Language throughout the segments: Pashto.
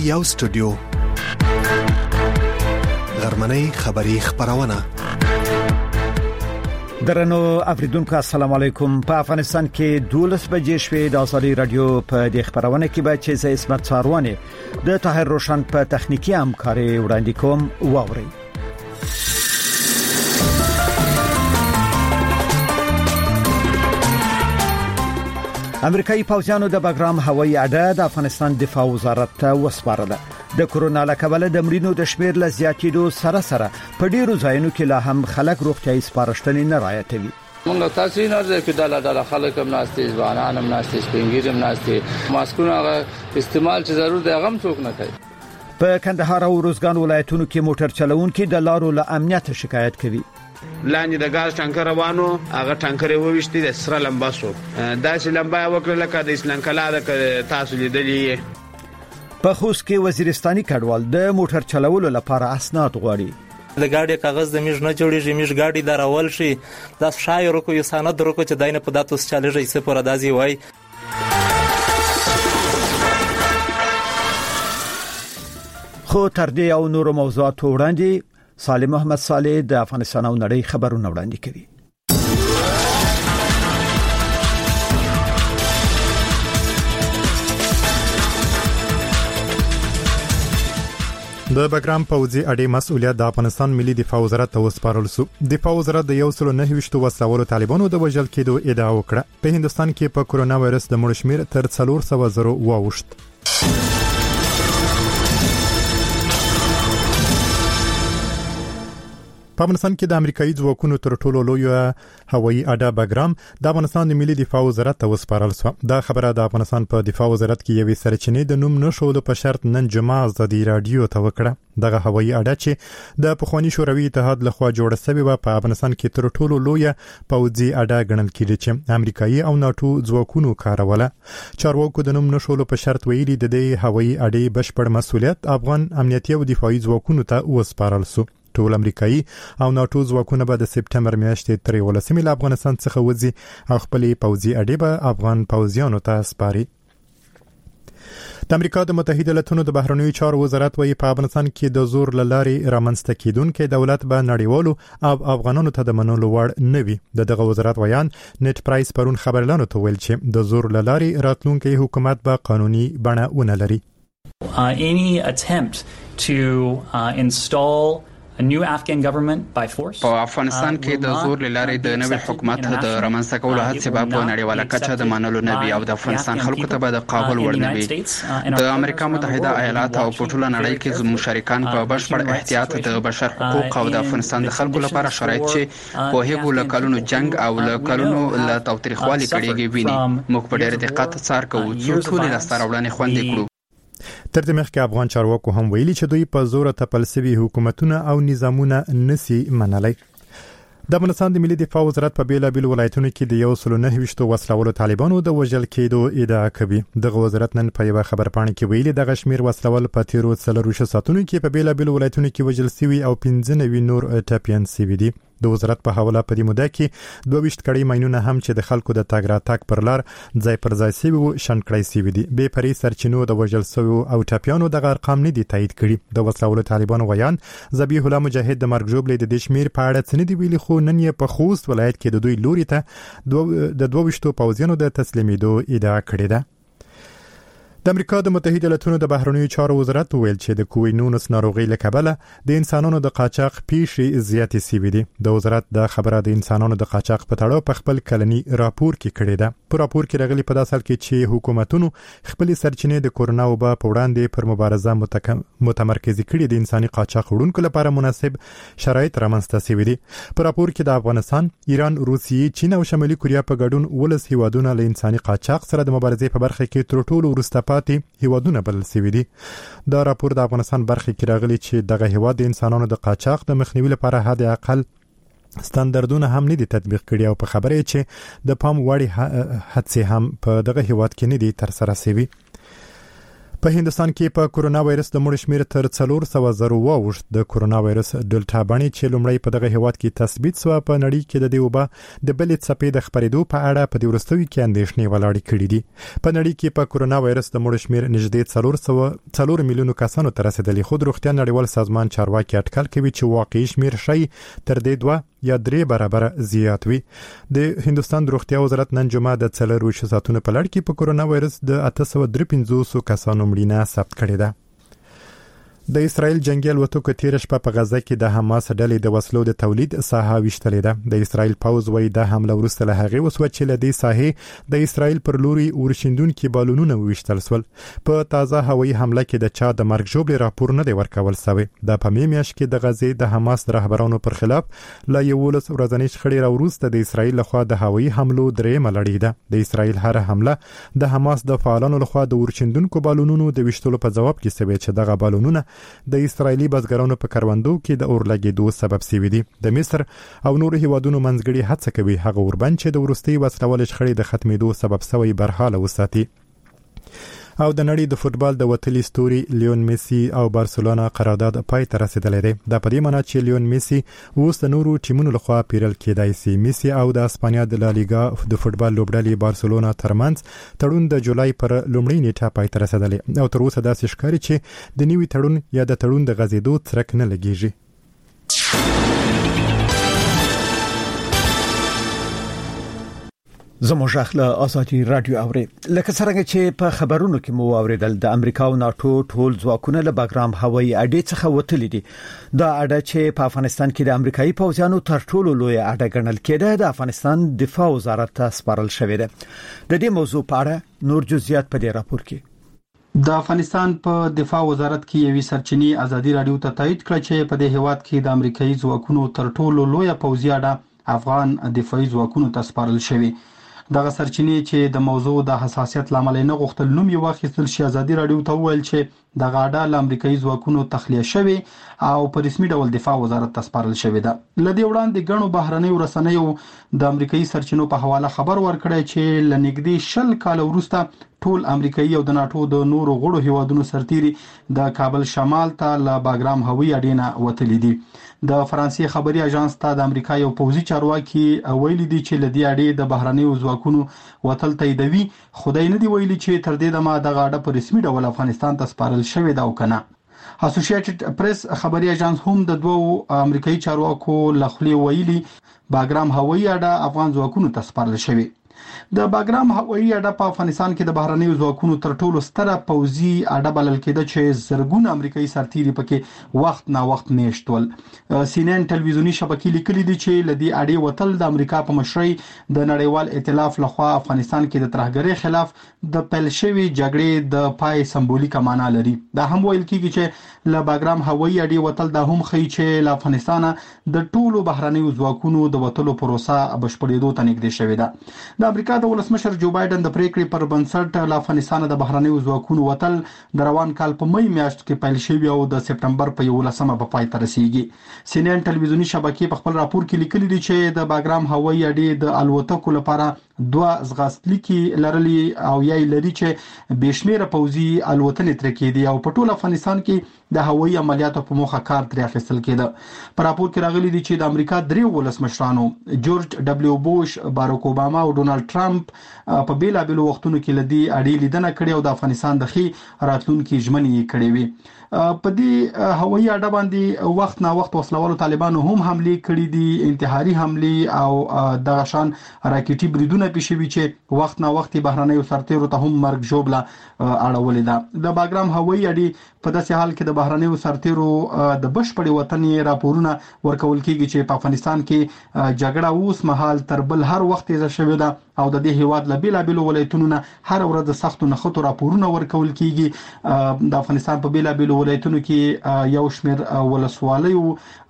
یو سټوډیو غرمنۍ خبری خبرونه درنو افریدونکو السلام علیکم. په افغانستان کې 12 بجې شوې د ازادي رادیو په دې خبرونه کې به چې زه اسمت سارواني د طاهر روشن په تخنیکی همکاري وړاندې کوم واوري. امریکایي پوځیانو د بګرام هوایي اډه د افغانستان دفاع وزارت ته وسپارله. د کورونا لکبله د مړینو د شمیر له زیاتېدو سره په ډیرو ځایونو کې لا هم خلک روغتیايي سپارښتنې نه رعایتوي. موږ تاسو نه راځي چې ډاله خلک هم ناشته ځوانان هم ناشته سپینګیر هم ناشته ماسکونه استعمال چې ضرور دی هغه هم څوک نه کوي. په کندهار او روزګان ولایتونو کې موټر چلوونکي د لارو له امنیت شکایت کوي. لاندې د غاز ټانکر روانو هغه ټانکر وويشتي د سره لمبا سو داسې لمبا وکړه لکه د اسلام کلا د تاسو لیدلې. په خوست کې وزیرستاني کډوال د موټر چلولو لپاره اسناد غواړي. د ګاډي کاغذ د میژ نه جوړیږي، میژ ګاډي دراول شي دا شایر کو یو سند ورکو چې داینه په داتوس چالي څه پر دازي وای. خو تر دې او نور موضوعات وړاندې صالح محمد صالح د افغانستان او نړۍ خبرونه وړاندې کوي. د بګرام پوځي اډې مسؤلیت د افغانستان ملي دفاع وزارت ته وسپارل شو. دفاع وزارت د 129 وسلوالو طالبانو د وژل کېدو ادعا وکړه. په هندستان کې په کورونا وایرس د مړ شمیر تر 400,000 واوښت. په افغانستان کې د امریکایي ځواکونو تر ټولو لوی هوایي اډه بګرام د افغانستان د ملي دفاع وزارت ته وسپارل شو. دا خبره د افغانستان په دفاع وزارت کې یوې سرچینې د نوم نشولو په شرط نن جمعه ازادي رادیو ته وکړه. دغه هوایي اډه چې د پخوانی شوروي اتحاد لخوا جوړه شوې و په افغانستان کې تر ټولو لوی پوځي اډه ګڼل کېږي چې امریکایي او ناتو ځواکونو کاروله. چارواکو د نوم نشولو په شرط ویلي د دې هوایي اډې بشپړ مسؤلیت افغان امنیتي او دفاعي ځواکونو ته وسپارل شو. ټول امریکایي او ناتو ځواکونه به د سپټمبر میاشتې تر 13 له افغانستان څخه وځي او خپل پوځي اډې به افغان پوځیانو ته سپاري. د امریکا د متحده ایالاتونو د بهرنیو چارو وزارت وايي په افغانستان کې د زور لاري رامنځته کیدونکو دولت به نړیوالو او افغانانو ته د منلو وړ نه وي. دغه وزارت ویان نت پرایس پرون خبرلانو ته ویل چې د زور لاري راتلونکي حکومت به قانوني بڼه ونه لري. Any attempt to install a new Afghan government by force په افغانستان کې د زور لاري د نوې حکومت د رامنځته کولو هڅه به په نړیواله کچه د منلو نه وي او د افغانستان خلکو ته به د قابل وړ نه وي. د امریکا متحده ایالات او په ټوله نړۍ کې زموږ شریکان په بشپړ احتیاط د بشر حقوق او د افغانستان د خلکو لپاره شرایط چې په هغو لکلونو جنگ او لکلونو له تاوتریخوالي کړيږي ویني. موږ په ډېر دقت څار کوو چې ټول لاسته خوندې کړو. تر دې مخکې افغان چارواکو هم ویلي چې دوی په زور تپل شوي حکومتونه او نظامونه نسی منلای. د افغانستان د ملي دفاع وزارت په بیلابیل ولایتونو کې د 129 وسلوالو طالبانو د وژل کېدو ادعا کوي. دغه وزارت نن په یو خبرپاڼه کې ویلي د غشمیر وسلوال په تیرو 3 ساعتونو کې په بیلابیل ولایتونو کې وژل شوي او 15 نور ټاپیان شوي دي. د وزارت په حواله په دې موده کې 22 کړي ماینونه هم چې د خلکو د تاګ راتګ پر لار ځای پر ځای شوي وو شنکړای شوي دي. به پرې سرچینو د وژل شوو او ټاپیانو د ارقام نه دي تایید کړي. د وسلوالو طالبانو ویان ذبیح الله مجاهد د مرګ جوړلې د دشمیر په اړه څه نه دی ویلي خو نن یې په خوست ولایت کې د دوی لوري ته د 22 پوځیانو د تسلیمېدو ادعا کړې ده. د امریکا د متحده ایالاتونو د بهرنیو چارو وزارت ویل چې د کووید-19 ناروغي له کبله د انسانانو د قاچاق پیښې زیاتې شوې دي. د وزارت د خبره د انسانانو د قاچاق په تړاو په خپل کلنی راپور کې کړې ده. په راپور کې راغلي په داسې حال کې چې حکومتونو خپل سرچینې د کورونا وبا په وړاندې پر مبارزه متمرکز کړي د انساني قاچاق وړونکو لپاره مناسب شرایط رامنځته شوي دي. په راپور کې د افغانستان، ایران، روسیې، چین او شمالي کوریا په ګډون 12 هیوادونه له انساني قاچاق سره د مبارزې په برخه کې تر ټولو وروسته هیوادونه بلل شوي دي. دا راپور د افغانستان برخه کې راغلي چې دغه هیواد د انسانانو د قاچاق د مخنیوي لپاره حد اقل ستاندردونه هم نه دي تطبیق کړي او په خبره چې د پام وړ هڅې هم په دغه هیواد کې نه دي تر سره شوي. په هندستان کې په کورونا وایرس د مړ شمیر تر 400,000 واوښت. د کورونا وایرس ډلټا بڼې چې لومړی په دغه هیواد کې تثبیت شو په نړۍ کې د دیوبه د بلې څپې د خپرېدو په اړه په دیورستوي کې اندېښنې ولاړې کړې دي. په نړۍ کې په کورونا وایرس د مړ شمیر نږدې 4 میلیونو کسانو ته رسیدلی. خو د روغتیا نړیوال سازمان چارواکي اټکل کوي چې واقعي شمیر شي تر دې 2 یا 3 برابر زیات وي. د هندستان د روغتیا وزارت نن جمعه د 24 ساعتونو په لړ کې په کورونا وایرس د 853 کسانو مړینه ثبت کړې ده. د اسرایل جنگي الوتکو تیر شپه په غزه کې د حماس ډلې د وسلو د تولید ساحه وشتلې ده. د اسرایل پوز وایي د حمله وروسته له هغې وسوه چې له دې ساحې د اسرایل پر لوري ورشندونکي بالونونه وشتل سول. په تازه هوایي حمله کې د چا د مرګ ژوبلې راپور نه دی ورکول شوی. د په میاشت کې د غزې د حماس د رهبرانو پر خلاف لا 11 ورځنۍ شخړې راوروسته د اسرایل لخوا د هوایي حملو درېمه لړۍ ده. د اسرایل هر حمله د حماس د فعالانو لخوا د ورشندونکو بالونونو د وشتلو په جواب کې شوی چې دغه بالونونه د اسرایلی بزګرانو په کروندو کې د اور لګیدو سبب شوی دي. د مصر او نور هیوادونو منځګړي هڅه کوي هغه اوربند چې د ورستي وسلوال شخړې د ختمېدو سبب شوی برحاله وساتي. او د نړۍ د فوتبال د وتلي ستوري لیون میسی او بارسلونا قرارداد پای ته رسیدلی دی. دا په دې معنی چې لیون میسی اوس د نورو ټیمونو لخوا پیرل کېدای شي. میسی او د اسپانیا د لالیګا د فوتبال لوبډلې بارسلونا ترمنځ تړون د جولای پر لومړۍ نیټه پای ته رسیدلی او تر اوسه داسې ښکاري چې د نوي تړون یا د تړون د غځېدو څرک نه لګیږي. زموږ اخله آزادي رادیو اوري لکه څنګه چې په خبرونو کې مو اوریدل د امریکا او ناتو ټول ځواکونه له باګرام هوایي اډې څخه وتلي دي. دا اډه چې په افغانستان کې د امریکایي پوځیانو تر ټولو لوی اډه ګڼل کېده د افغانستان دفاع وزارت ته سپارل شوې ده. د دې موضوع په اړه نور جزئیات په دې راپور کې. د افغانستان په دفاع وزارت کې یوې سرچینې آزادي رادیو ته تایید کړ چې په دې هیواد کې د امریکایي ځواکونو تر ټولو لوی پوځي اډه افغان دفاعي ځواکونو ته سپارل شوې. دغه سرچینې چې د موضوع د حساسیت لامل نه غوښتل نوم یې واخیستل شي آزادي رادیو ته وویل چې د غاډه له امریکایي ځواکونو تخلیه شوی او په رسمي ډول دفاع وزارت ته سپارل شوی ده. لدې وړاندې غنو بهرنۍ رسنیو د امریکایي سرچینو په حواله خبر ورکړی چې لنګدي 10 کال وروسته ټول امریکایي او د ناتو د نورو غړو هیوادونو سرتيري د کابل شمال ته له باګرام هوایي اډې نه وتلي دي. د فرانسې خبري اژانس ته د امریکا یو پوځي چارواکي ویلي دي چې لدې اډې د بهرنیو ځواکونو وتل تاییدوي. خدای نه دی ویلي چې تر دې دمه د غاډه په رسمي ډول افغانستان ته سپارل شوی دا وکنه. اسوسییټډ پریس خبري اژانس هم د دوو امریکایي چارواکو لخوا ویلي باګرام هوایي اډه افغان ځواکونو ته سپارل شوی. د باګرام هوایي اډه په افغانستان کې د بهرنیو ځواکونو تر ټولو ستره پوځي اډه بلل کېده چې زرګونه امریکایي سرتيري پکې وخت نا وخت میشتول. CNN ټلویزیونی شبکې لیکلي دي چې لدی اډې وتل د امریکا په مشرۍ د نړیوال ائتلاف لخوا افغانستان کې د ترهګرۍ خلاف د پیل شوی جګړې د پای سمبولیک معنا لري. دا هم ویل کېږي چې له باګرام هوایي اډې وتل د هم خي چې له افغانستان د ټولو بهرنیو ځواکونو د وتلو پروسه بشپړېدو ته نږدې شوې ده. د امریکا د ولسمشر جو بایدن د پریکړې پر بنسټ له افغانستان د بهرنیو ځواکونو وتل د روان کال په مې میاشت کې پیل شوی او د سپټمبر په 11مه په پای ته رسیدي. CNN ټلویزیونی شبکې په خپل راپور کې لیکلي دي چې د باګرام هوایي اډې د الوتکو لپاره 2 ځغاستلیکي لرلي او یې لري چې بشمیره پوځي الوتنې تر کې دي او په ټول افغانستان کې د هوایي عملیاتو په موخه کار تر اخیستل کېده. په راپور کې راغلي دي چې د امریکا درې ولسمشرانو جورج دبليو بوش، باراک اوباما او ډونالد ټرمپ په بیلابېلو وختونو کې لدی اډې لیدنه کړې او د افغانستان د خي راتلونکي ژمنې کړې وي. په دې هوایي اډه باندې وخت نا وخت وسلوالو طالبانو هم حمله کړې دي، انتحاري حمله او د غشان راکټي بریدونه پیښوي چې وخت نا وخت بهرنیو سرتیرو ته هم مرګ جوړه اړولې ده. د باګرام هوایي اډې په داسې حال کې د بهرنیو سرتیرو د بشپړې وطني راپورونه ورکول کېږي چې په افغانستان کې جګړه اوس مهال تر بل هر وخت یې شوې ده او د دې هیواد له بیلابېلو ولایتونو نه هر ورځ د سختو نخښو راپورونه ورکول کېږي. د افغانستان په بیلابېلو ولایتونو کې یو شمېر ولسوالیو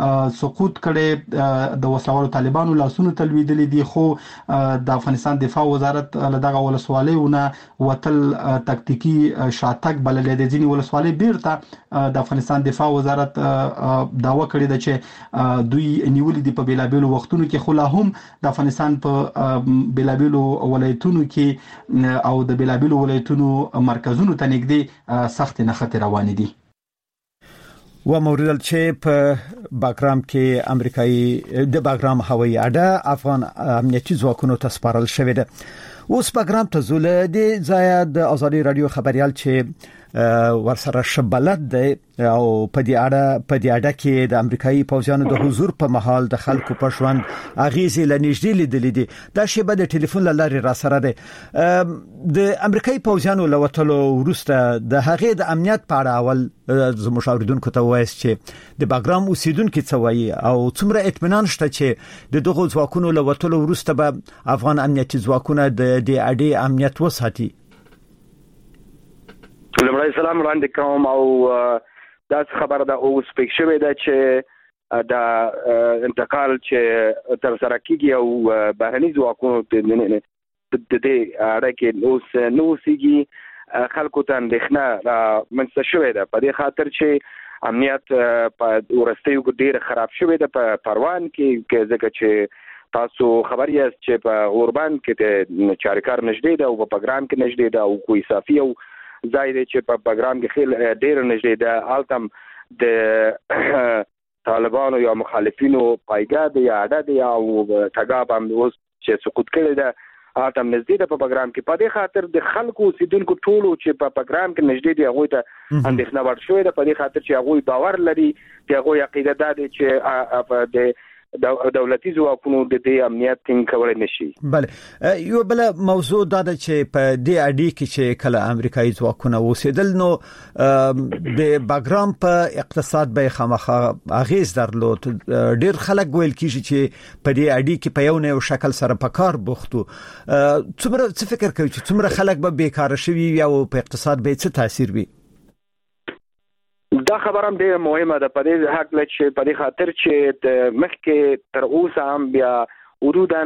سقوط کړي، د وسلوالو طالبانو لاسونو تلویدلې دي، خو د افغانستان دفاع وزارت له دغه ولسوالیو نه وتل تکتیکی شاتګ بللې د ځینې ولسوالۍ بیرته وروسته د افغانستان دفاع وزارت داوا کړې ده چې دوی نیولې دي په بیلابیلو وختونو کې، خو لا هم د افغانستان په بیلابیلو ولایتونو کې او د بیلابیلو ولایتونو مرکزونو ته نږدې سخت نښتې روانې دي. و موردل چې په باګرام کې امریکایي د باګرام هوایي اډه افغان امنیتي ځواکونو ته سپارل شوې ده. اوس باګرام ته زول د ځای د ازادي رادیو خبريال چې ورسره شبلت دی او په دې اډه کې د امریکایي پوځیانو د حضور په محل د خلکو په ژوند اغیزې لنیږدې لیدلې دي. دا شی به د ټلیفون لارې را سره دی. د امریکایي پوځیانو لوتلو وروسته د هغې د امنیت په اړه اول زموږ اوریدونکو ته وایي چې د باګرام اوسیدونکو څه وایي او څومره اطمینان شته چې د دغه ځواکونو لوتلو وروسته به افغان امنیتي ځواکونه د دې اډې امنیت وساتي. لمړی سلام وړاندې کوم او دا خبره ده اوس پېښ شوې ده چې دا انتقال چې تر سره کیږي او بهرني ځواکونو د دې اړه کې اوس نو سیږي خلکو ته اندېښنه منځته شوې ده په دې خاطر چې امنیت په ورستیو کې ډېر خراب شوې ده په پروان کې ځکه چې تاسو خبر یاست چې په اوربان کې د چارکار نږدې ده او په باګرام کې نږدې ده او کوی صافي او ځای دی چې په باګرام کې خیل ډېر نږدې ده. التم د طالبانو یا مخالفینو پایګاه دی یا اډه دی او تګاب هم اوس چې سقوط کړی ده التم نږدې ده په باګرام کې. په دې خاطر د خلکو اوسیدونکو ټولو چې په باګرام کې نږدې دي هغوی ته اندېښنه ور شوې ده په دې خاطر چې هغوی باور لري چې هغوی عقیده ده چې د دولتي ځواکونو د دې امنیت ټینګ کولای نشي. بله یو بل موضوع دا ده چې په دې اډې کې چې کله امریکایي ځواکونه اوسېدل نو د باګرام په اقتصاد به خامخا اغیز درلود. ډېر خلک ویل کیږي چې په دې اډې کې په یو نه شکل سره په کار بوختو. څومره څه فکر کوي چې څومره خلک به بیکاره شوي یا په اقتصاد به څه تاثیر وي؟ دا خبره هم ډېره مهمه ده په دې حق له چې په دې خاطر چې د مخکې تر اوسه هم بیا حدوداً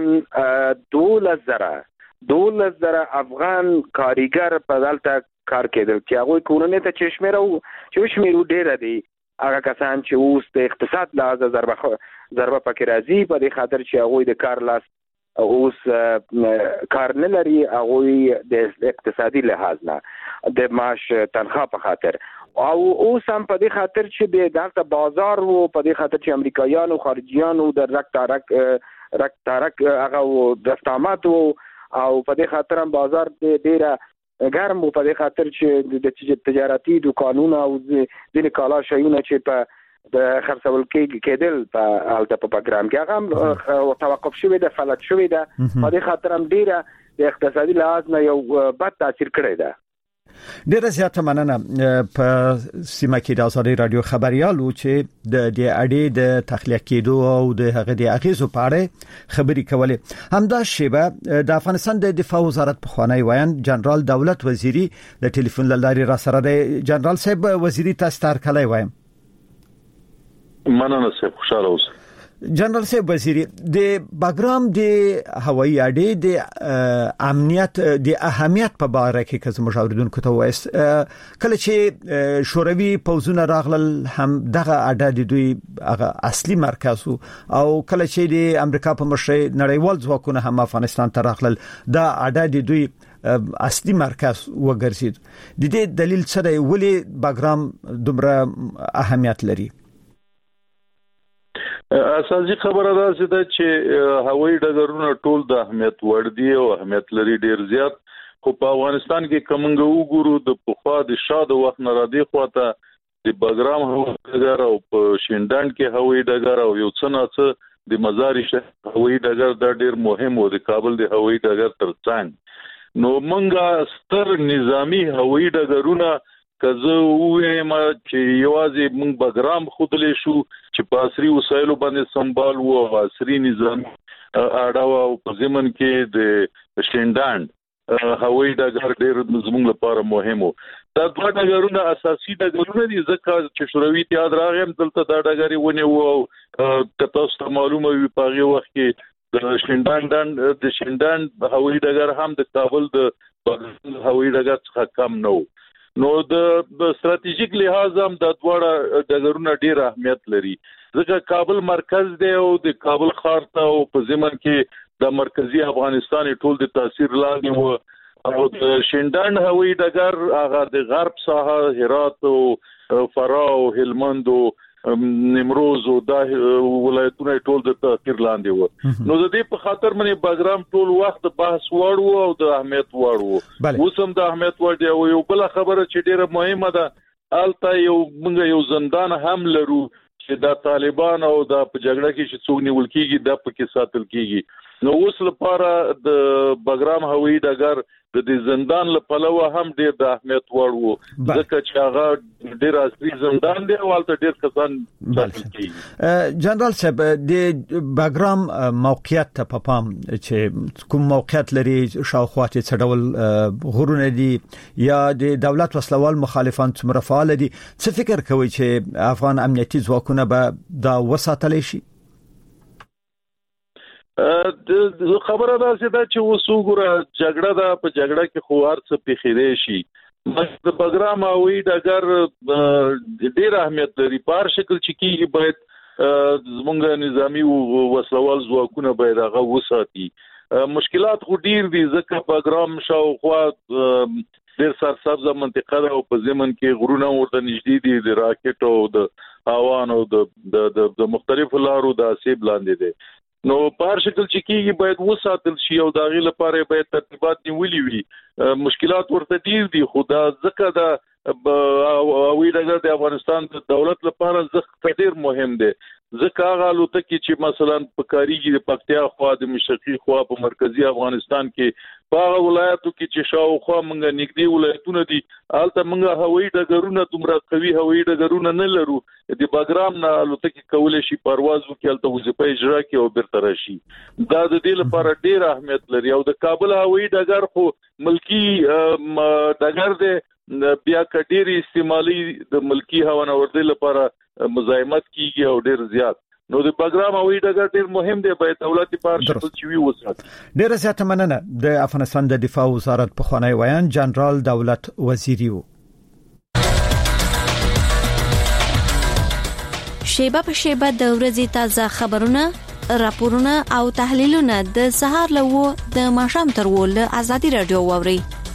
12,000 افغان کاریګر په دلته کار کېدل چې هغوی کورنۍ ته چې شمیرو ډېره دي. هغه کسان چې اوس د اقتصاد لحاظه ضربه پکې راځي په دې خاطر چې هغوی د کار لاس اوس کار نه لري، هغوی د اقتصادي لحاظ نه د معاش تنخواه په خاطر او اوس هم په دې خاطر چې د دلته بازار وو په دې خاطر چې امریکایانو خارجيانو د رک تارک هغه دستامات وو او په دې خاطر هم بازار ډیره ګرم وو په دې خاطر چې د تجارتي دکانونو او ځینې کالا شیونه چې په د خرڅول کېدل په الته په باګرام کې هغه هم توقف شوی ده، فلج شوی ده. په دې خاطر هم ډیره د اقتصادي لحاظ نه یو بد تاثیر کړی ده. ډیره زیاته مننه. په سیمه کې د ازادي رادیو خبريالو چې د اډې د تخلیه کېدو او د هغه د اغیزو په اړه خبري کولې. همدا شیبه د افغانستان د دفاع وزارت په خوانی وایي جنرال دولت وزیری د ټلیفون لارې را سره دی. جنرال صاحب وزیری تاسو تر کله وایم؟ مننه صاحب، خوشاله اوسئ. جنرال صاحب وزیری د باګرام د هوایي اډې د امنیت د اهمیت په اړه کې که زموږ اوریدونکو ته وایي کله چې شوروي پوځونه راغلل هم دغه اډه د دوی هغه اصلي مرکز او کله چې د امریکا په مشرۍ نړیوال ځواکونه هم افغانستان ته راغلل دا اډه د دوی اصلي مرکز وګرځید. د دې دلیل څه دی ولې باګرام دومره اهمیت لري؟ اساسي خبره ده چې هوایي ډګرونه ټول د اهمیت وړ دي او اهمیت لري ډیر زیات، خو په افغانستان کې کومنګ وګورو د پخوا د شاده وخت نه را دي خواته د باګرام هوایي ډګر او په شینډاند کې هوایي ډګر او یو څه نه څه د مزار شهر هوایي ډګر دا ډیر مهم و د کابل د هوایي ډګر ترڅنګ. نو منګه ستر نظامی هوایي ډګرونه کزه وایم چې یوازې موږ باګرام خودلې شو چې په عصري وسایلو باندې سمبال وو او عصري نظام اړه او په ضمن کې د شینډاند هوایي ډګر ډېر زموږ لپاره مهم وو. دا دوه ډګرونه اساسي ډګرونه دي ځکه چې شوروي اتحاد راغی دلته دا ډګر ونیو او تاسو ته معلومه وي په هغه وخت کې د شینډاند هوایي ډګر هم د کابل د هوایي ډګر څخه کم نه و. نو د ستراتیژیک لحاظ هم د دواړه ډګرونه ډیر اهمیت لري ځکه کابل مرکز دی او د کابل ښار ته او په ضمن کې د مرکزی افغانستان ټول د تاثیر لاندې و او د شینډان هوایي ډګر هغه د غرب ساحه هرات او فراه او هلمند او نیمروز او د ولایتونو ټول د تاثیر لاندې و نو د دې په خاطر باندې بګرام ټول وخت بحث وړو او د اهمیت وړو اوسم د اهمیت وړ دی او یو بل خبره چې ډیره مهمه ده الته یو موږ یو زندان هم لرو چې د طالبان او د جګړه کې چې څوک نیول کیږي د پکې ساتل کیږي نو اوس لپاره د بګرام هوایي ډګر د دې زندان لپاره هم ډېر د اهمیت وړ وو ځکه چې هغه ډېر اصلي زندان دی او البته ډېر کسان ساتل کیږي جنرال صاحب د بګرام موقعیت په پام چې کوم موقعیت لري شاوخوا چې څډول غرونه دي یا د دولت وسلوال مخالفان څومره فعال دي څه فکر کوي چې افغان امنیتي ځواکونه به دا وساتل شي خبره ده چې وسوګره جګړه ده په جګړه کې خو هرڅه پیخیدې شي د بګرام هوایي ډګر ډیر اهمیت لري په هر شکل چې کیږي باید زموږ نظامی وسلوال ځواکونه باید هغه وساتي مشکلات خو ډیر دي ځکه بګرام شاوخوا ډیر سرسبزه منطقه ده او په ضمن کې غرونه ورته نږدې دي د راکټ او د هاوان او د مختلفو لارو د اسیب لاندې دي نو په هر شکل چې کیږي باید وساتل شي او د غي لپاره باید ترتیبات نیولې وي مشکلات ورته ډیر دي خو دا ځکه دا هوایي ډګر د افغانستان د دولت لپاره ډیر مهم دی ځکه هغه الوتکې چې مثلا په کاریږي د پکتیا خوا د مشرقي خوا په مرکزی افغانستان کې په هغه ولایتو کې چې شاوخوا موږ نږدې ولایتونه دي البته موږ هوایي ډګرونه دومره قوي هوایي ډګرونه نه لرو د بګرام نه الوتکې کولای شي پرواز وکړي البته وظیفه اجرا کوي او بیرته راشي دا د دې لپاره ډیر اهمیت لري او د کابل هوایي ډګر خو ملکی ډګر دی بیا کډيري استعمالي د ملکی هوانوردی لپاره مزاحمت کیږي او ډیر زیات نو د بګرام هوایي ډګر ډیر مهم دی باید دولت په شکل چې وي وساتي ډیر زیات مننه د افغانستان د دفاع وزارت په خوانی ویان جنرال دولت وزیری وو شیبه په شیبه د ورځې تازه خبرونه راپورونه او تحلیلونه د سهار له د ماښام تر ول ازادي رادیو ووري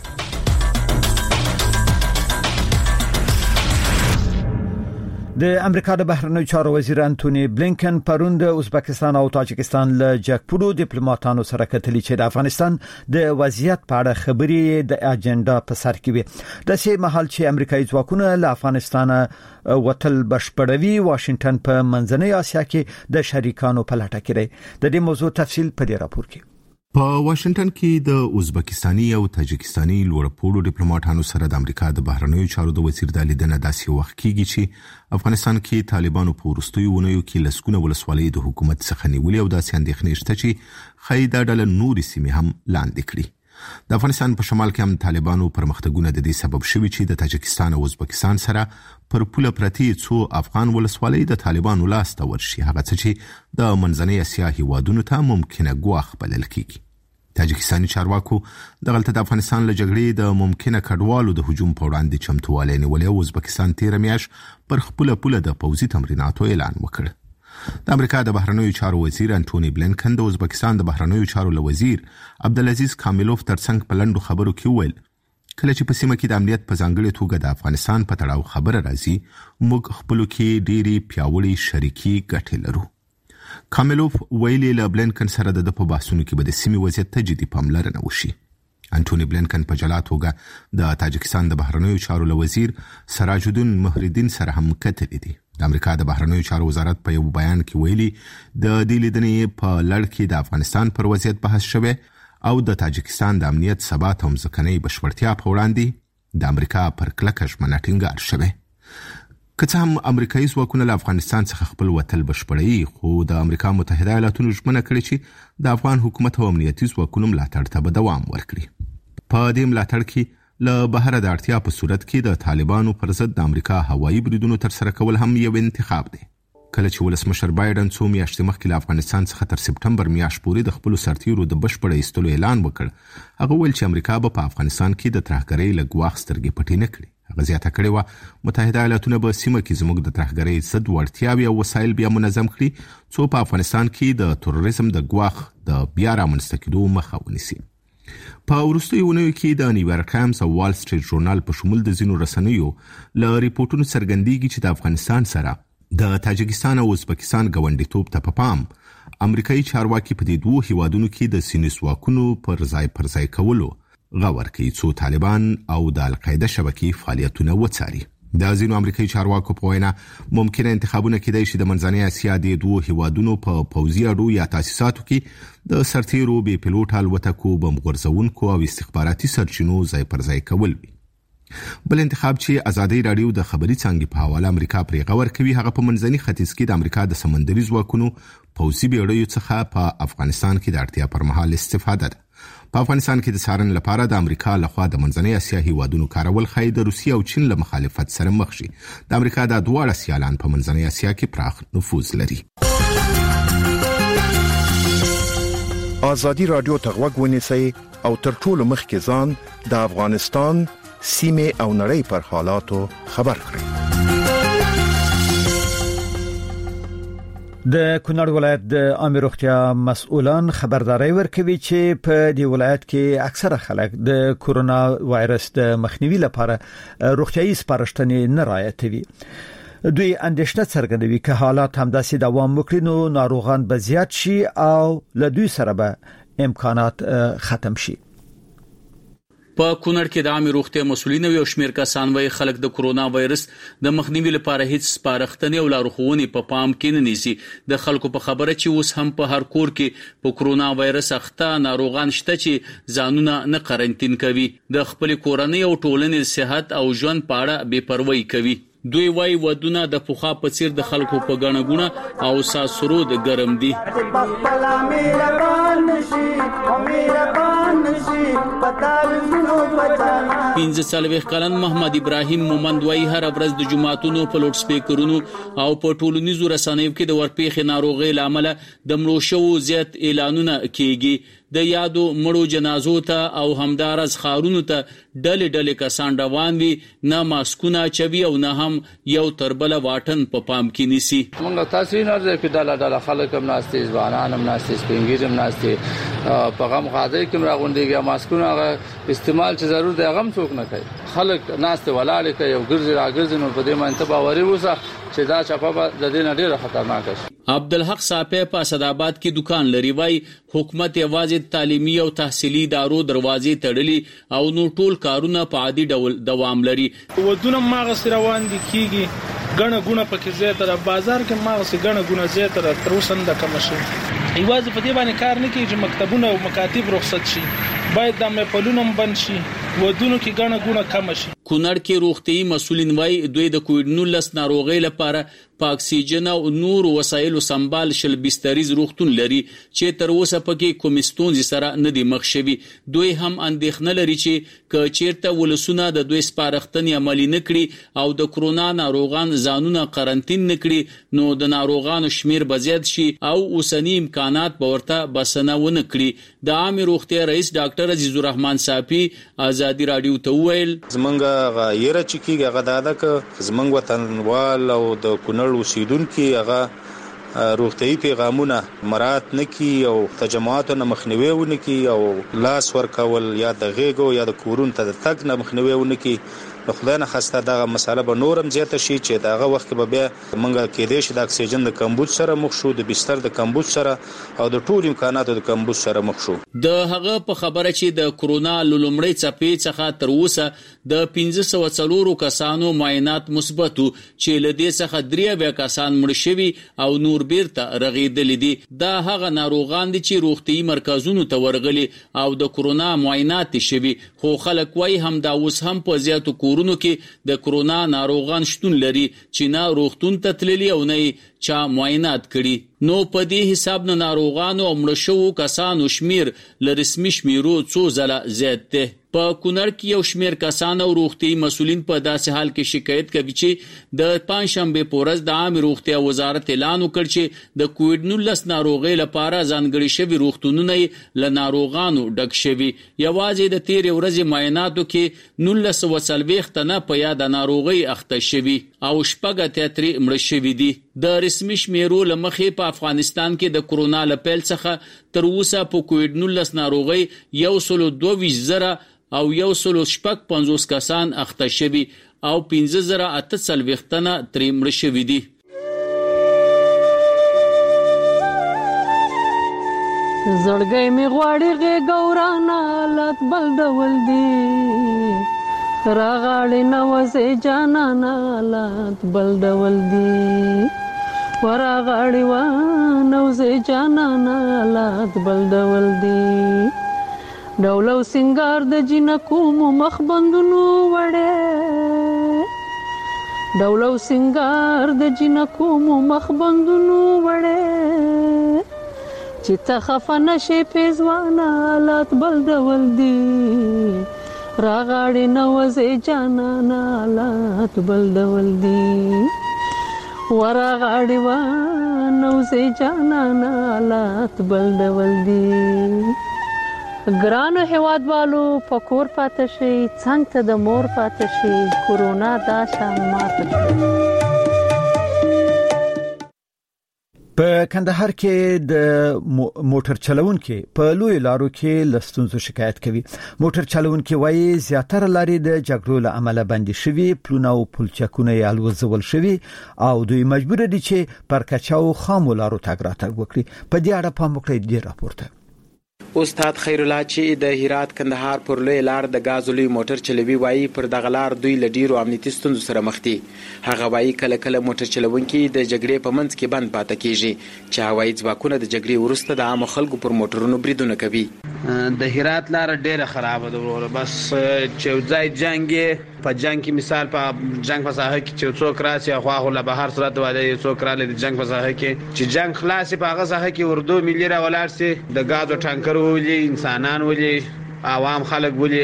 د امریکا د بهرنیو چارو وزیر انټونی بلینکن پرون د ازبکستان او تاجکستان له جګپړو ډیپلوماټانو سره کتلي چې د افغانستان د وضعیت په اړه خبرې د اجنډا په سر کې وي د سه مهال چې امریکایي ځواکونه له افغانستان وتل بشپړوي واشنگټن په منځنۍ اسیا کې د شریکانو په لټه کې دی د دې موضوع تفصیل په دې راپور کې په واشنگټن کې د ازبکستاني او تاجکستاني لوړپوړو ډیپلوماټانو سره د امریکا د بهرنیو چارو د وزیر د لیدنې داسې وخت کېږي چې افغانستان کې طالبانو په وروستیو ونیو کې لسګونه ولسوالۍ د حکومت څخه نیولې او داسې اندېښنې شته چې خیدا ډله نورې سیمې هم لاندې کړي د افغانستان په شمال کې هم طالبانو پرمختګونه د دې سبب شوي چې د تاجکستان او ازبکستان سره پر پوله پرتی څو افغان ولسوالۍ د طالبانو لاس ته ورشي هغه څه چې د منځنۍ اسیا هیوادونو ته ممکنه ګواښ بلل کیږي تاجکستاني چارواکو دغلته د افغانستان له جګړې د ممکنه کډوالو د هجوم په وړاندې چمتووالی نیولې او ازبکستان تیر میاشت پر خپل پوله د پوځي تمریناتو اعلان وکړ د امریکا د بهرنیو چارو وزیر انټونی بلینکن د ازبکستان د بهرنیو چارو له وزیر عبدالعزیز کامیلوف ترڅنګ په لندو خبرو کې وویل کله چې په سیمه کې د امنیت په ځانګړي توګه د افغانستان په تړاو خبره راځي موږ خپل کې ډېری پیاوړي شریکي ګټې لرو کامیلوف ویلي له بلینکن سره د په بحثونو کې به د سیمې وضعیت ته جدي پاملرنه وشي انټونی بلینکن په جلا توګه د تاجکستان د بهرنیو چارو له وزیر سراج الدین مهردین سره هم کتلې دي د امریکا د بهرنیو چارو وزارت په یو بیان کې ویلي د دې لیدنې په لړ کې د افغانستان پر وضعیت بحث شوی او د تاجکستان د امنیت ثبات او ځمکنۍ بشپړتیا په وړاندې د امریکا پر کلکه ژمنه ټینګار شوی که څه هم امریکایي ځواکونه له افغانستان څخه خپل وتل بشپړوي خو د امریکا متحده ایالاتونو ژمنه کړې چې د افغان حکومت او امنیتي ځواکونو ملاتړ ته به دوام ورکړي په دې ملاتړ کې له بهر د اړتیا په صورت کې د طالبانو پر ضد د امریکا هوایي بریدونو ترسره کول هم یو انتخاب دی کله چې ولسمشر بایدن څو میاشتې مخکې له افغانستان څخه تر سپټمبر میاشت پورې د خپل سرتیرو د بشپړ ایستلو اعلان وکړ هغه ویل چې امریکا به په افغانستان کې د ترهګرۍ له ګواښ سترګې پټې نه کړي غزياته کړې و متحده ایالاتونه به سیمه کې زموږ د ترهګرۍ ضد وړتیاوې او وسایل بیا منظم کړي څو په افغانستان کې د تروریزم د ګواښ د بیا رامنځته کېدو مخه ونیسي. په وروستیو اونیو کې د نیویارک ټایمز او وال سټریټ ژورنال په شمول د ځینو رسنیو له ریپورتونو څرګندېږي چې د افغانستان سره د تاجکستان او ازبکستان ګاونډیتوب ته په پام امریکایي چارواکي په دې دوه هیوادونو کې د سینې ځواکونو پر ځای کولو غور کوي څو طالبان او د القاعده شبکې فعالیتونه وڅاري. د ځینو امریکایي چارواکو په وینا ممکنه انتخابونه کېدای شي د منځنۍ اسیا د دوه هیوادونو په پوځي اډو یا تاسیساتو کې د سرتیرو بې پیلوټ الوتکو بم غورځونکو او استخباراتي سرچینو ځای پر ځای کول وي. بل انتخاب چې ازادي رادیو د خبري څنګه په حواله امریکا پرې غور کوي هغه په منځني ختیځ کې د امریکا د سمندري ځواکونو پوځي بیړیو څخه په افغانستان کې د اړتیا پر مهال استفاده ده. په افغانستان کې د سارن لپاره د امریکا لخوا د منځنۍ اسیا هیوادونو کارول خای د روسیې او چین له مخالفت سره مخ شي. د امریکا د دواړه سیالان په منځنۍ اسیا کې پراخ نفوذ لري. ازادي رادیو ته غوږ ونیسئ او تر ټولو مخکې ځان د افغانستان سیمه او نړۍ پر حالاتو خبر کړئ. د کونړ ولایت د عامه روغتیا مسؤلان خبرداري ورکوي چې په دې ولایت کې اکثره خلک د کورونا وایرس د مخنیوي لپاره روغتیايي سپارښتنې نه رعایتوي. دوی اندېښنه څرګندوي چې حالات همداسې دوام وکړي نو ناروغان به زیات شي او له دوی سره به امکانات ختم شي. په کونړ کې د عامه روغتیا مسؤلین او شمیر کسان وایي خلک د کورونا وایرس د مخنیوي لپاره هیڅ سپارښتنې او لارښوونې په پام کې نه نیسي. د خلکو په خبره چې اوس هم په هر کور کې په کورونا وایرس اخته ناروغان شته چې ځانونه نه قرنټین کوي. د خپل کورنۍ او ټولنې صحت او ژوند په اړه بې پروايي کوي. دوی وایي ودونه د پوخا په څیر د خلکو په غاڼه غونه او ساسرود ګرم دي. پنځه څلوېښت کلن محمد ابراهیم مومند وایي هر ورځ د جماعتونو په لوډ سپیکرونو او په ټولنیزو رسنیو کې د ورپېښې ناروغۍ لامل د مړو شوو زیات اعلانونه کیږي. د یادو مړو جنازو ته او همدارس خارونو ته ډلې کسان روان وي نه ماسکونه چوي او نه هم یو تربله واټن په پام کې نیسي. موږ تاسو نه راځي چې ډله خلک هم ناشته ځوانان هم ناشته سپینګیر هم ناشته په غم غاده کې راغونډيږي ماسکونه استعمال چې ضرور دی هغه څوک نه کوي. خلک ناشته ولاړ کوي او ګرځي راګرځي نو په دې باندې باوري وسه چې دا چپه د دې نه ډیره خطرناک شي. عبدالحق صاحب په اسداباد کې دکان لري. وای حکومت یوازې تعلیمي او تحصیلي ادارو دروازې تړلي او نو ټول کارونه په عادي ډول دوام لري. ودونه ماغه روان دي کیږي غنه غونه پکې زیاتره بازار کې ماغه غنه غونه زیاتره تر اوسه د کم شي. ایواز په دې باندې کار نه کوي چې مکتبونه او مکاتب رخصت شي. باید د مپلونم بند شي ودونو کې غنه غونه کم شي. کونړ کې روغتي مسؤلین وای دوی د کووډ 19 ناروغۍ لپاره په اکسیجن او نور وسایلو سنبال شل بستریز روغتون لري چې تر اوسه پکې کوم ستونزې سره نه دي مخ شوي. دوی هم اندېښنه لري چې کچیرته ولسونه د دوی سپارښتنې عملي نه کړي او د کورونا ناروغان ځانونه قرنټین نه کړي نو د ناروغانو شمیر به زیات شي او اوسنی امکانات به ورته بسنه ونه کړي. د عامه روغتیا رئیس ډاکټر عزیز الرحمن صافي ازادي رادیو ته وویل زمونږ غیر چکیږي هغه دا ده چې زمونږ وطنوال او د کونړ اوسیدونکو هغه روغتيي پیغامونه مراعات نکي او تجمعاتو نه مخنیوي ونکي او لاس ورکول یا د غېګو یا د کورون ته د تګ نه مخنیوي ونکي. خدای نه خسته دا مساله به نورم زیاته شي چې داغه وخت به بیا منګه کېدې شي د اکسیجن د کمبود سره مخ شو د بستر د کمبود سره او د ټول امکاناتو د کمبود سره مخ شو. د هغه په خبره چې د کورونا لومړی څپې څخه تر اوسه د 1504 کسانو معاینات مثبتو چې لدې څخه 3 کسان مړ شوي او نور بیرته رغیدلې دي. دا هغه ناروغان دي چې روغتي مرکزونو ته ورغلي او د کورونا معاینات شوي خو خلک وایي هم دا اوس هم په زیاتو کورونو کې د کورونا ناروغان شتون لري چې نه روغتون ته تللي او نه چا معاینات کړي. نو په دې حساب نه ناروغانو او مړه شوو کسانو شمیر له رسمي شمیرو څو ځله زیات دی. په کونړ کې یو شمیر کسان او روغتي مسولین په داسې حال کې شکایت کوي چې د پنځشنبه په ورځ د عام روغتیا وزارت اعلان وکړ چې د کووډ-19 ناروغي لپاره ځانګړي شوي روغتونونه له ناروغانو ډک شوي. یوازې د تیر ورځې معایناتو کې 1940 تنه په یاد ناروغي اخته شوي او شپږ اتیا مړه شوي دي. د رسمي شمیرو لمخې په افغانستان کې د کرونا له پیل څخه تر اوسه په کووډ-19 ناروغي 122,000 او 155 کسان اخته شوي او 15,840 تنه ترې مړه شوي دي. زړګی می غواړي غېږورانه حالت بل ډول دي راغاړي نوځې جانانه حالت بل ډول دي وراغاړي نوځې جانانه حالت بل ډول دي ډولو سنگار د جنکو مو مخ بندونو وړه ډولو سنگار د جنکو مو مخ بندونو وړه چې ته خفه نشې پیزوانه حالات بل ډول دي راغاړي نوځې جانانه حالات بل ډول دي وراغاړي نوځې جانانه حالات بل ډول دي. ګرانو هیوادوالو په کور پاتې شي څنګه ته د مور پاتې شي کورونا دا شان ماته شي. په کندهار کې د موټر چلوونکو په لوی لارو کې لستونزو شکایت کوي. موټر چلوونکو وایي زیاتره لارې د جګړو له امله بندي شوي، پلونه او پلچکونه یې الوزول شوي او دوی مجبور دي چې پر کچاو خامو لارو تګ راتګ وکړي. په دې اړه پام وکړئ د راپورته. استاد خیر الله چې د هرات کندهار پر لوی لار د غاز لوی موټر چلوي وایي پر دغه لار دوی له ډیرو امنیتي ستونزو سره مخ دي. هغه وایي کله کله موټر چلوونکي د جګړې په منځ کې بند پاتې کیږي چې هوایي ځواکونه د جګړې وروسته د عام خلکو پر موټرونو بریدونه کوي. د هرات لار ډیره خراب ده ورور، بس چې ځای جنگ په جنگ کې مثال په جنگ په ساحه کې چې څوک راسي خو هغه له بهر سره د واده څوک را لید جنگ په ساحه کې چې جنگ خلاص په هغه ساحه کې اردو ملي را ولاړ سي د غازو ټانکر ولي انسانان ولي عوام خلک ولي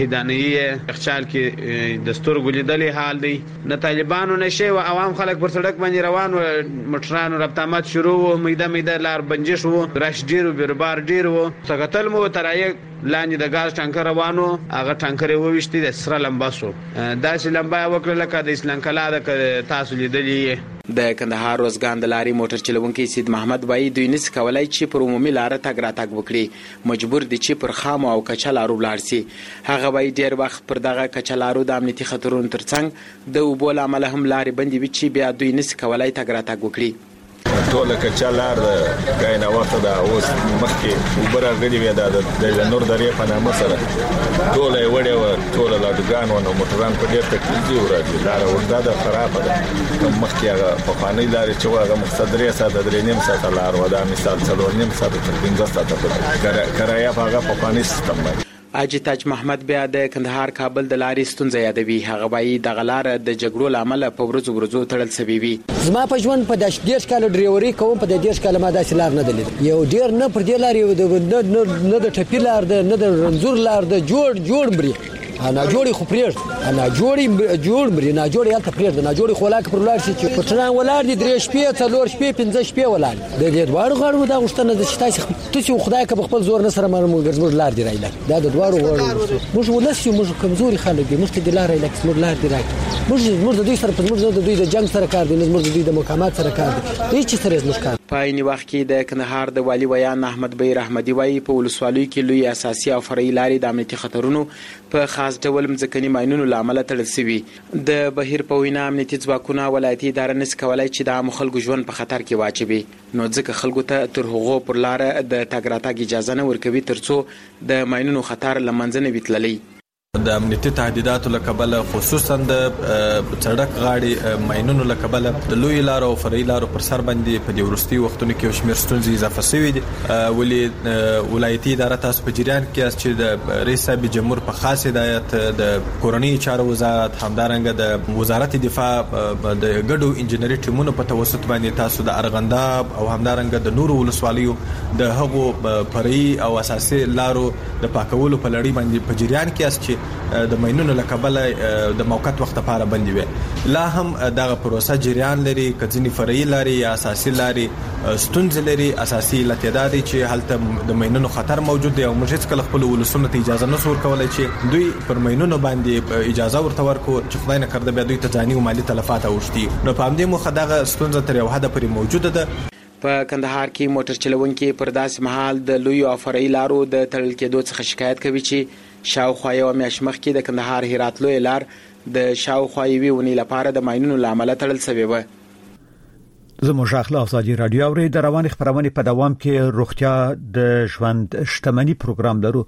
شهیدانې اخچال کې دستور ګلیدلې حال دی. نه طالبانو نشه او عوام خلک پر سړک باندې روان و، مټرانو رابطامات شروع و، میده لار بنجش وو، رش ډیرو بیربار ډیر وو، څنګه مو ترای لاندې د غاز ټانکر روانو، هغه ټانکر وويشتي د سره لمباسو داسې لمبا وکړه لکه د اسلام کلا د تاسو لیدلې. د کندهار روزګان د لاري موټر چلوونکي سید محمد وایي دوی نس کولای چې پر عمومي لار تګ راتګ وکړي، مجبور دي چې پر خامو او کچلارو لاړ سي. هغه وایي ډیر وخت پر دغه کچلارو د امنیتي خطرونو ترڅنګ د اوبو له امله هم لارې بندې وي چې بیا دوی نس کولای تګ راتګ وکړي. ټول کچلار د غاینه وخت دا اوس مخکې وبره غړي وي د نور درې په نامه سره ټول یې وړي و، ټول لاډګان و نو موټران په ډېر تکلیف دي ورته لار ورته د خراب ده. مخکې هغه په خاني لارې چې هغه مقصد درې ساعت درې نیم ساعت لار و دا مثال څلور نیم ساعت تر 15 ساعت په کرایه هغه په خاني سیستم باندې. اجي تاج محمد بیا د کندهار کابل د لارې ستونزه یادوي. هغه وایي د غلار د جګړو لامل په ورځو تړل سوي وي. زما په ژوند په 10 کال ډریوري کوم، په 10 کال ما داسې لار نه دلید. یو ډیر نه پر دې لار یو نه د ټپی لار ده، نه د رنزور لار ده، جوړ بري انا جوړي خو پرېږ انا جوړ مري نه جوړي الته پرېږ نه جوړي خلاک پر لار چې پټران ولار دي 3 شپې 4 شپې 5 شپې ولار د دې دوړ غړو دا غشتنه د شتاسي ته خدای که خپل زور نه سره مرمو لار دی رايله دا د دوړ غړو موږ ولسي موږ کمزوري خلک دي، موږ ته د لار رايله موږ لار دی راځي، موږ د دوی سره موږ د دوی د جنگ سره کار دي، موږ د دوی د مقامات سره کار دي، هیڅ سره موږ کار. په عین وخت کې د کندهار د والی ویان احمد بیر احمدی وایي په ولسوالۍ کې لوی اساسي او فرعي لارې د امنیتي خطرونو په خاص ډول مځکني ماینونو لامل تړل شوي. د بهیر په وینا امنیتي ځواکونه ولایتي اداره نس کولای چې د عام خلکو ژوند په خطر کې واچوي، نو ځکه خلکو ته تر هغو پر لار د تګ راتګ اجازه نه ورکوي ترڅو د ماینونو خطر لمنځه نه وي تللی. د امنیتي تهدیداتو لکبل خصوصا د سړک غاړي ماينونو لکبل د لوی لارو او فرعي لارو پر سر باندې په د ورستي وختونو کې شمیر ستونزې اضافه شوې دي ولې ولایتي اداره تاسو په جریان کې چې د رئیس صاحب جمهور په خاص هدایت د کورنۍ چارو وزارت همدارنګه د وزارت دفاع د ګډو انجنیري ټیمونو په توسط باندې تاسو د ارغنداب او همدارنګه د نورو ولسوالیو د هغو فرعي او اساسي لارو د پاکولو په لړۍ باندې په جریان کې اس چې د ماينونو لکبل د موقت وخت لپاره بندي وي لا هم دغه پروسه جریان لري کځنی فرعي لاري یا اساسي لاري ستونزې لري اساسي لتیدادي چې هلته د ماينونو خطر موجود دی او موږ هیڅ کله خپل ولسونو ته اجازه نه سور کولای چې دوی پر ماينونو باندې اجازه ورته ورکو چې خدای نه کړه به دوی ته ځاني او مالی تلفات اوشتي نو په همدې مخه دغه ستونزه تر یو حد پورې موجوده ده په کندهار کې موټر چلونکي پر داسې مهال د لوی او فرعي لارو د تړل کېدو څخه شکایت کوي چې شاوخوا یو میاشت مخکې د کندهار هرات لوی لار د شاوخوا یوې ونې لپاره د ماينونو لامل تړل شوی و. زموږ اخلاق ازادي رادیو اوري د روان خبرونه په دوام کې روغتیا د ژوند شتمنۍ پروګرام لرو